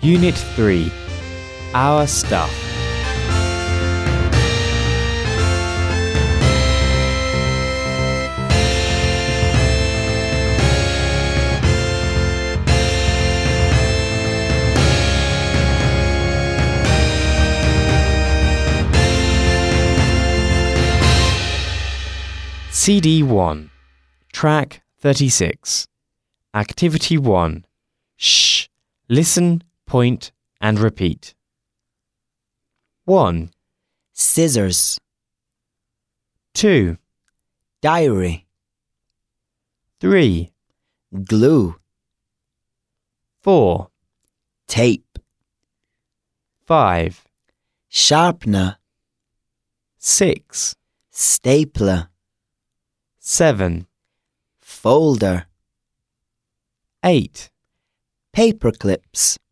Unit 3. Our Stuff. CD 1. Track 36. Activity 1. Shh. Listen, point, and repeat. 1, Scissors. 2, Diary. 3, Glue. 4, Tape. 5, Sharpener. 6, Stapler. 7, Folder. 8, Paper clips.